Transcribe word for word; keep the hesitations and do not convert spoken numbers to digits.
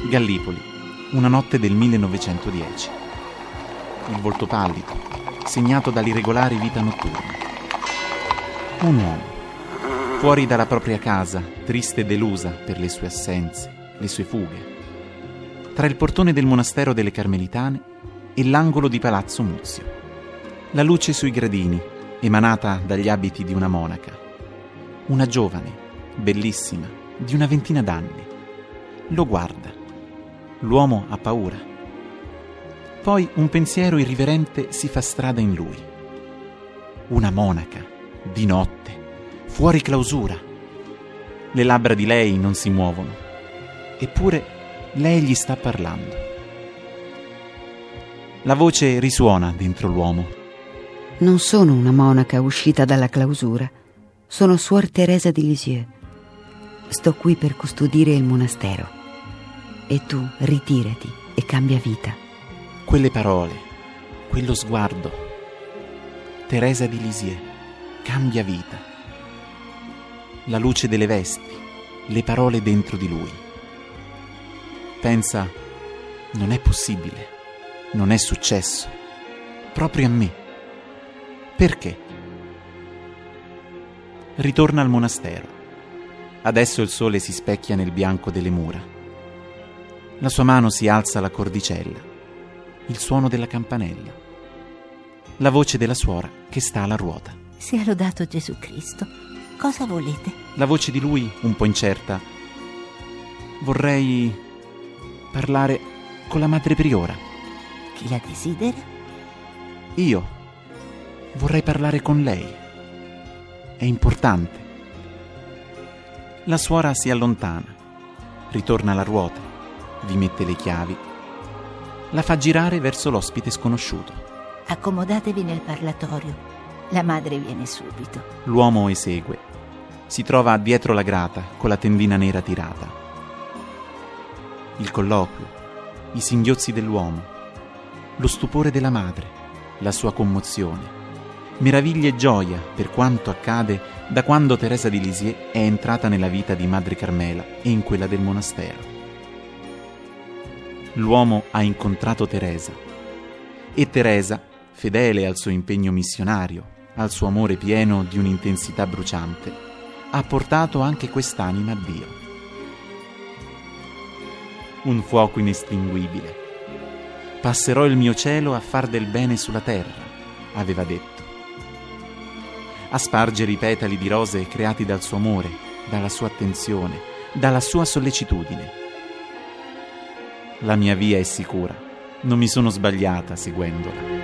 Gallipoli, una notte del millenovecentodieci. Il volto pallido, segnato dall'irregolare vita notturna. Un uomo, fuori dalla propria casa, triste e delusa per le sue assenze, le sue fughe, tra il portone del monastero delle Carmelitane e l'angolo di Palazzo Muzio. La luce sui gradini, emanata dagli abiti di una monaca. Una giovane, bellissima, di una ventina d'anni. Lo guarda. L'uomo ha paura. Poi un pensiero irriverente si fa strada in lui. Una monaca, di notte, fuori clausura. Le labbra di lei non si muovono. Eppure lei gli sta parlando. La voce risuona dentro l'uomo. Non sono una monaca uscita dalla clausura. Sono Suor Teresa di Lisieux. Sto qui per custodire il monastero. E tu ritirati e cambia vita. Quelle parole, quello sguardo. Teresa di Lisieux, cambia vita. La luce delle vesti, le parole dentro di lui. Pensa, non è possibile, non è successo, proprio a me. Perché? Ritorna al monastero. Adesso il sole si specchia nel bianco delle mura. La sua mano si alza alla cordicella, il suono della campanella, la voce della suora che sta alla ruota. Sia lodato Gesù Cristo. Cosa volete? La voce di lui, un po' incerta. Vorrei parlare con la madre priora. Chi la desidera? Io vorrei parlare con lei. È importante. La suora si allontana, ritorna alla ruota, vi mette le chiavi, la fa girare verso l'ospite sconosciuto. Accomodatevi nel parlatorio. La madre viene subito. L'uomo esegue. Si trova dietro la grata con la tendina nera tirata. Il colloquio, i singhiozzi dell'uomo, lo stupore della madre, la sua commozione, meraviglia e gioia per quanto accade da quando Teresa di Lisieux è entrata nella vita di Madre Carmela e in quella del monastero. L'uomo ha incontrato Teresa e Teresa, fedele al suo impegno missionario, al suo amore pieno di un'intensità bruciante, ha portato anche quest'anima a Dio. Un fuoco inestinguibile. Passerò il mio cielo a far del bene sulla terra, aveva detto. A spargere i petali di rose creati dal suo amore, dalla sua attenzione, dalla sua sollecitudine. La mia via è sicura, non mi sono sbagliata seguendola.